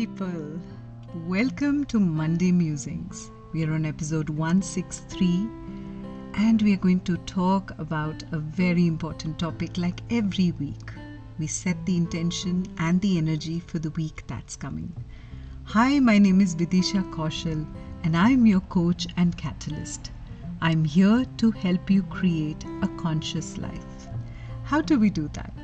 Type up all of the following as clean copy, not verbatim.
people. Welcome to Monday Musings. We are on episode 163 and we are going to talk about a very important topic like every week. We set the intention and the energy for the week that's coming. Hi, my name is Vidisha Kaushal and I'm your coach and catalyst. I'm here to help you create a conscious life. How do we do that?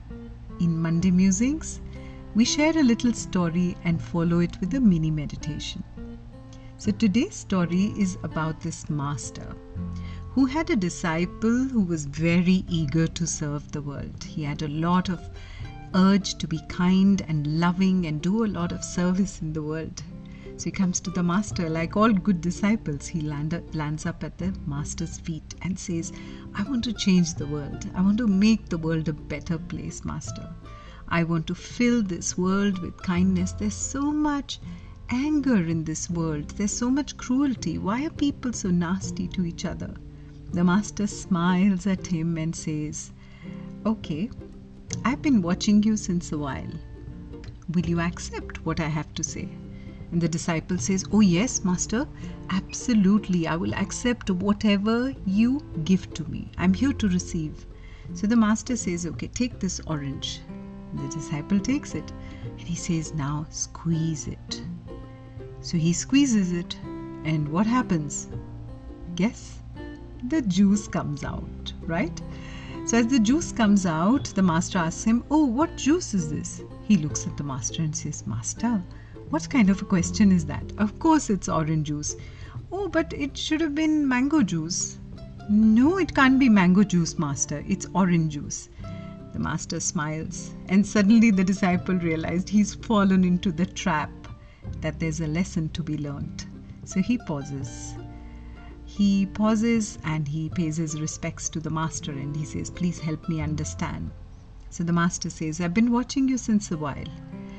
In Monday Musings, we share a little story and follow it with a mini meditation. So today's story is about this master who had a disciple who was very eager to serve the world. He had a lot of urge to be kind and loving and do a lot of service in the world. So he comes to the master. Like all good disciples, he lands up at the master's feet and says, I want to change the world. I want to make the world a better place, master. I want to fill this world with kindness. There's so much anger in this world. There's so much cruelty. Why are people so nasty to each other? The master smiles at him and says, okay, I've been watching you since a while. Will you accept what I have to say? And the disciple says, oh yes, master, absolutely. I will accept whatever you give to me. I'm here to receive. So the master says, okay, take this orange. The disciple takes it and he says, now squeeze it. So he squeezes it and what happens? Guess? The juice comes out, right? So as the juice comes out, the master asks him, oh, what juice is this? He looks at the master and says, master, what kind of a question is that? Of course it's orange juice. Oh, but it should have been mango juice. No, it can't be mango juice, master. It's orange juice. The master smiles and suddenly the disciple realized he's fallen into the trap, that there's a lesson to be learnt. So he pauses. He pauses and he pays his respects to the master and he says, please help me understand. So the master says, I've been watching you since a while.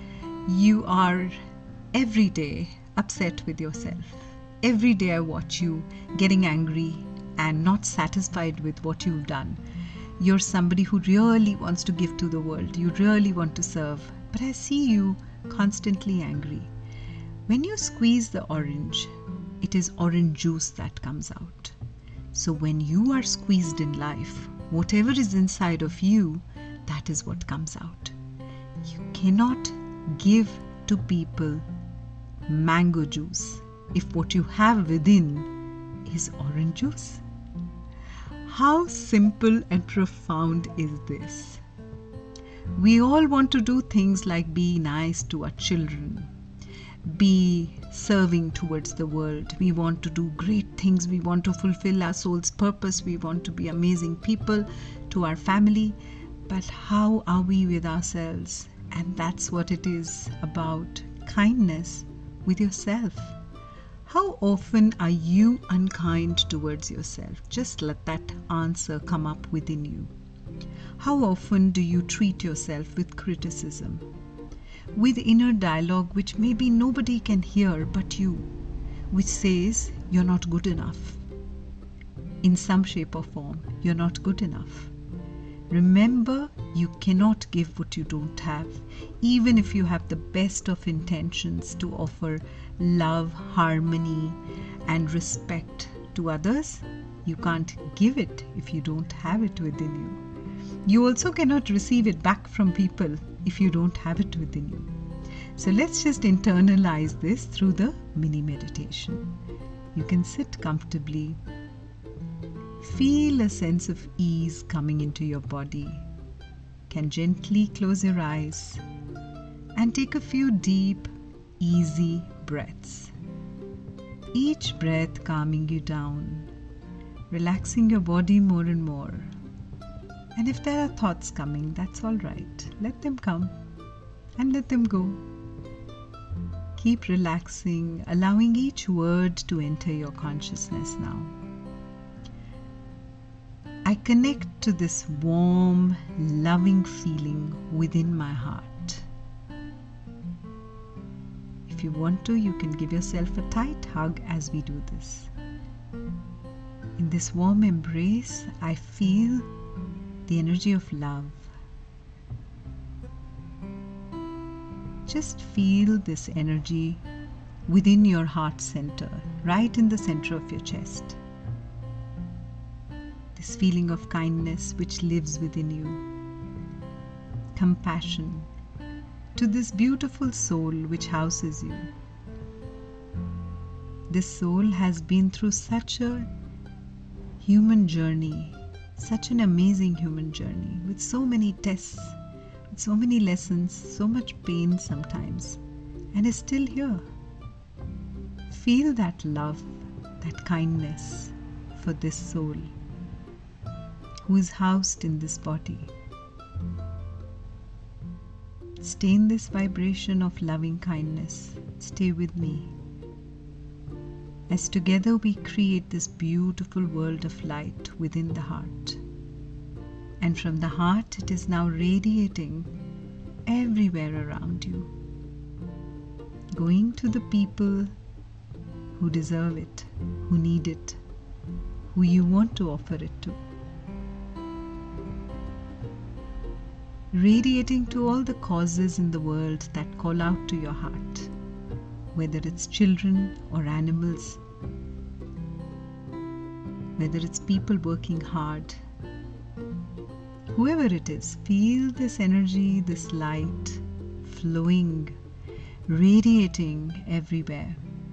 You are every day upset with yourself. Every day I watch you getting angry and not satisfied with what you've done. You're somebody who really wants to give to the world. You really want to serve. But I see you constantly angry. When you squeeze the orange, it is orange juice that comes out. So when you are squeezed in life, whatever is inside of you, that is what comes out. You cannot give to people mango juice if what you have within is orange juice. How simple and profound is this? We all want to do things like be nice to our children, be serving towards the world. We want to do great things. We want to fulfill our soul's purpose. We want to be amazing people to our family. But how are we with ourselves? And that's what it is about, kindness with yourself. How often are you unkind towards yourself? Just let that answer come up within you. How often do you treat yourself with criticism? With inner dialogue which maybe nobody can hear but you, which says you're not good enough. In some shape or form, you're not good enough. Remember, you cannot give what you don't have, even if you have the best of intentions to offer love, harmony, and respect to others. You can't give it if you don't have it within you. You also cannot receive it back from people if you don't have it within you. So let's just internalize this through the mini meditation. You can sit comfortably. Feel a sense of ease coming into your body. Can gently close your eyes and take a few deep, easy breaths. Each breath calming you down, relaxing your body more and more. And if there are thoughts coming, that's all right. Let them come and let them go. Keep relaxing, allowing each word to enter your consciousness now. I connect to this warm, loving feeling within my heart. If you want to, you can give yourself a tight hug as we do this. In this warm embrace, I feel the energy of love. just feel this energy within your heart center, right in the center of your chest. This feeling of kindness which lives within you. Compassion to this beautiful soul which houses you. This soul has been through such a human journey, such an amazing human journey, with so many tests, with so many lessons, so much pain sometimes, and is still here. Feel that love, that kindness for this soul who is housed in this body. Stay in this vibration of loving kindness. Stay with me, as together we create this beautiful world of light within the heart. And from the heart, it is now radiating everywhere around you, going to the people who deserve it, who need it, who you want to offer it to. Radiating to all the causes in the world that call out to your heart, whether it's children or animals, whether it's people working hard, whoever it is, feel this energy, this light flowing, radiating everywhere.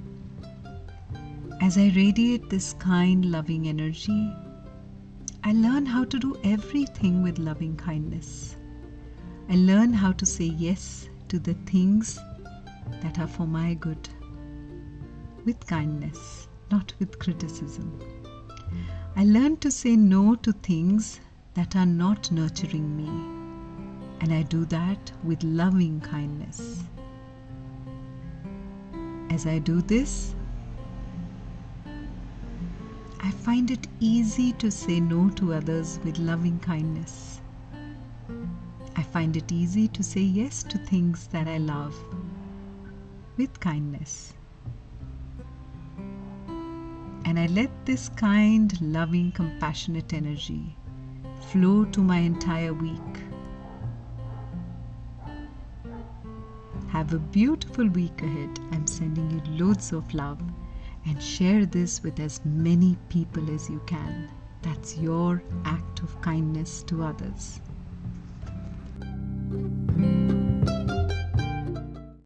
As I radiate this kind, loving energy, I learn how to do everything with loving kindness. I learn how to say yes to the things that are for my good, with kindness, not with criticism. I learn to say no to things that are not nurturing me, and I do that with loving kindness. As I do this, I find it easy to say no to others with loving kindness. I find it easy to say yes to things that I love with kindness. And I let this kind, loving, compassionate energy flow to my entire week. Have a beautiful week ahead. I'm sending you loads of love, and share this with as many people as you can. That's your act of kindness to others.